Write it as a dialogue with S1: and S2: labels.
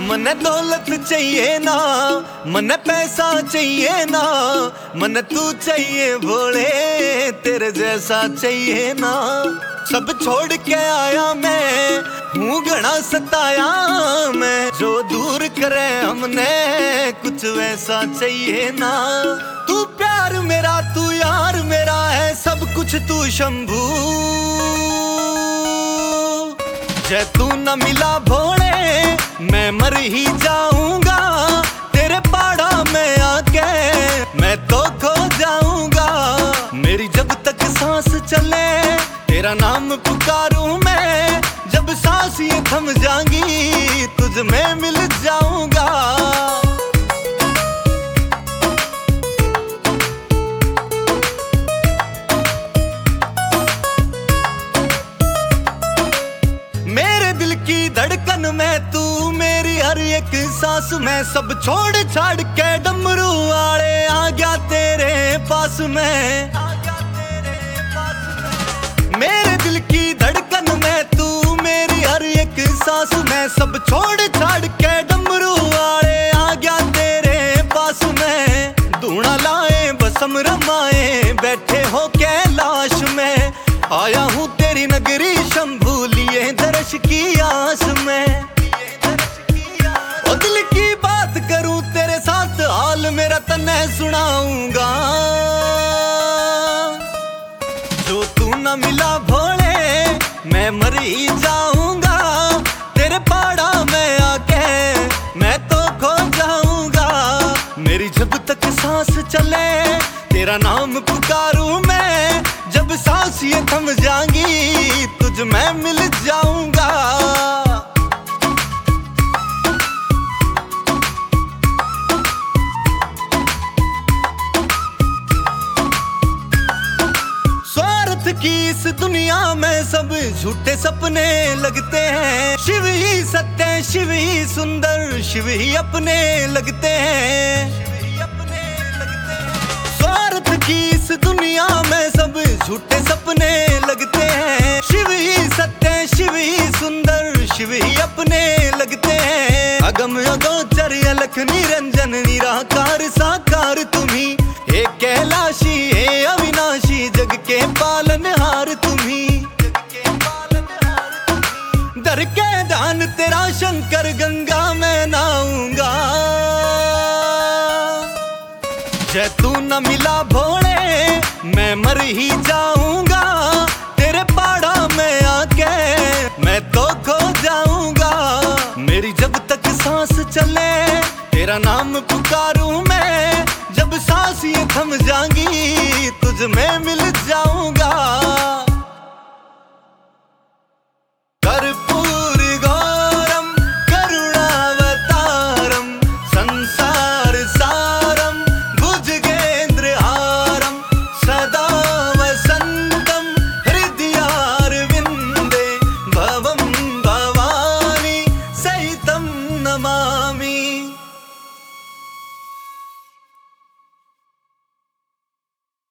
S1: मने दौलत चाहिए ना, मने पैसा चाहिए ना, मने तू चाहिए भोले, तेरे जैसा चाहिए ना। सब छोड़ के आया मैं हूँ घना सताया मैं, जो दूर करे हमने कुछ वैसा चाहिए ना। तू प्यार मेरा, तू यार मेरा है सब कुछ, तू शंभू। जय तू न मिला भोले मैं मर ही जाऊंगा, तेरे पाड़ा में आके मैं तो खो जाऊंगा। मेरी जब तक सांस चले तेरा नाम पुकारूं मैं, जब सांस ये थम जाएंगी तुझ में मिल जाऊंगा। मेरे दिल की धड़कन में तू, मेरी हर एक सांस में, सब छोड़ छाड़ के डमरू वाले आ गया तेरे पास में। मेरे दिल की धड़कन में तू, मेरी हर एक सांस में, सब छोड़ छाड़ के डमरू वाले आ गया तेरे पास में। धूना लाए बसम रमाए बैठे हो कैलाश में, आया हूँ तेरी नगरी शंभू लिए दर्श की आस में। ओ दिल की बात करूं तेरे साथ हाल मेरा तन्ने सुनाऊंगा, जो तू न मिला भोले मैं मर ही जाऊंगा। तेरे पाड़ा में आके मैं तो खो जाऊंगा। मेरी जब तक सांस चले तेरा नाम पुकारूं मैं, जब सांस ये थम जाएंगी तुझ में मिल जाऊंगा। स्वार्थ की इस दुनिया में सब झूठे सपने लगते हैं, शिव ही सत्य, शिव ही सुंदर, शिव ही अपने लगते हैं। स्वार्थ की इस दुनिया में सब झूठे सपने लगते हैं, शिव ही सत्य, शिव ही सुंदर, शिव ही अपने लगते हैं। अगम अगोचर अलख निरंजन निराकार साकार तुम्ही, हे कैलाशी हे अविनाशी जग के पालनहार तुम्ही। दर के दान तेरा शंकर गंगा में नहाऊंगा। जय तू न मिला भोले मैं मर ही जाऊंगा, तेरे पाड़ा में आके मैं तो खो जाऊंगा। मेरी जब तक सांस चले तेरा नाम पुकार